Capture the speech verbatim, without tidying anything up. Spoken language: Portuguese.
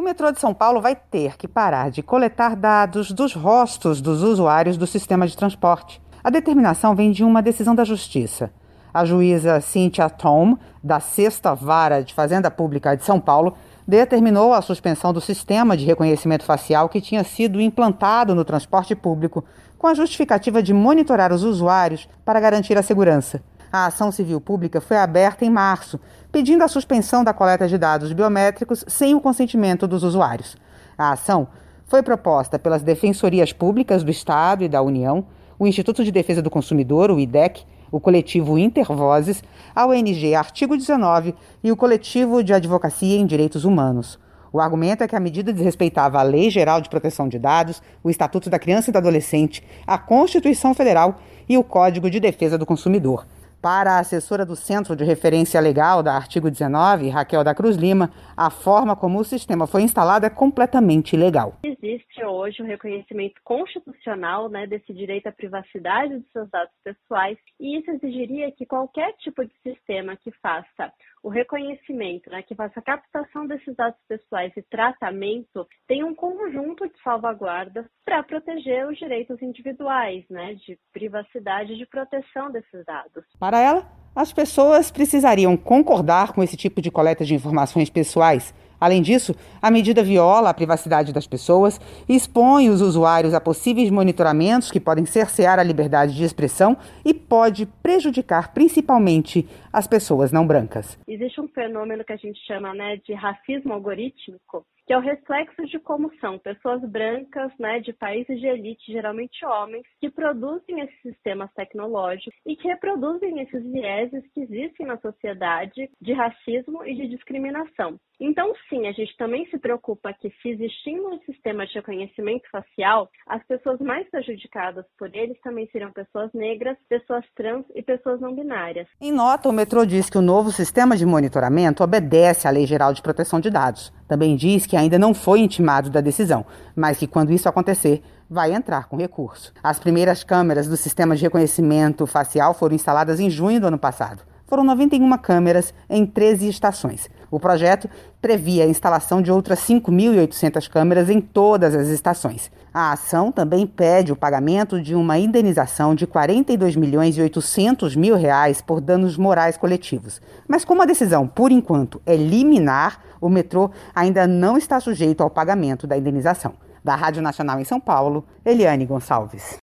metrô de São Paulo vai ter que parar de coletar dados dos rostos dos usuários do sistema de transporte. A determinação vem de uma decisão da Justiça. A juíza Cynthia Tom, da sexta Vara de Fazenda Pública de São Paulo, determinou a suspensão do sistema de reconhecimento facial que tinha sido implantado no transporte público, com a justificativa de monitorar os usuários para garantir a segurança. A ação civil pública foi aberta em março, pedindo a suspensão da coleta de dados biométricos sem o consentimento dos usuários. A ação foi proposta pelas Defensorias Públicas do Estado e da União, o Instituto de Defesa do Consumidor, o I D E C, o coletivo Intervozes, a O N G Artigo dezenove e o coletivo de Advocacia em Direitos Humanos. O argumento é que a medida desrespeitava a Lei Geral de Proteção de Dados, o Estatuto da Criança e do Adolescente, a Constituição Federal e o Código de Defesa do Consumidor. Para a assessora do Centro de Referência Legal da Artigo dezenove, Raquel da Cruz Lima, a forma como o sistema foi instalado é completamente ilegal. Existe hoje um reconhecimento constitucional, né, desse direito à privacidade dos seus dados pessoais, e isso exigiria que qualquer tipo de sistema que faça o reconhecimento, né, que faça a captação desses dados pessoais e tratamento, tenha um conjunto de salvaguardas para proteger os direitos individuais, né, de privacidade e de proteção desses dados. Para ela, as pessoas precisariam concordar com esse tipo de coleta de informações pessoais. Além disso, a medida viola a privacidade das pessoas e expõe os usuários a possíveis monitoramentos que podem cercear a liberdade de expressão e pode prejudicar principalmente as pessoas não brancas. Existe um fenômeno que a gente chama, né, de racismo algorítmico, que é o reflexo de como são pessoas brancas, né, de países de elite, geralmente homens, que produzem esses sistemas tecnológicos e que reproduzem esses vieses que existem na sociedade de racismo e de discriminação. Então, sim, a gente também se preocupa que, se existindo um sistema de reconhecimento facial, as pessoas mais prejudicadas por eles também seriam pessoas negras, pessoas trans e pessoas não binárias. Em nota, o metrô diz que o novo sistema de monitoramento obedece à Lei Geral de Proteção de Dados. Também diz que ainda não foi intimado da decisão, mas que, quando isso acontecer, vai entrar com recurso. As primeiras câmeras do sistema de reconhecimento facial foram instaladas em junho do ano passado. Foram noventa e uma câmeras em treze estações. O projeto previa a instalação de outras cinco mil e oitocentas câmeras em todas as estações. A ação também pede o pagamento de uma indenização de quarenta e dois milhões e oitocentos mil reais por danos morais coletivos. Mas como a decisão, por enquanto, é liminar, o metrô ainda não está sujeito ao pagamento da indenização. Da Rádio Nacional em São Paulo, Eliane Gonçalves.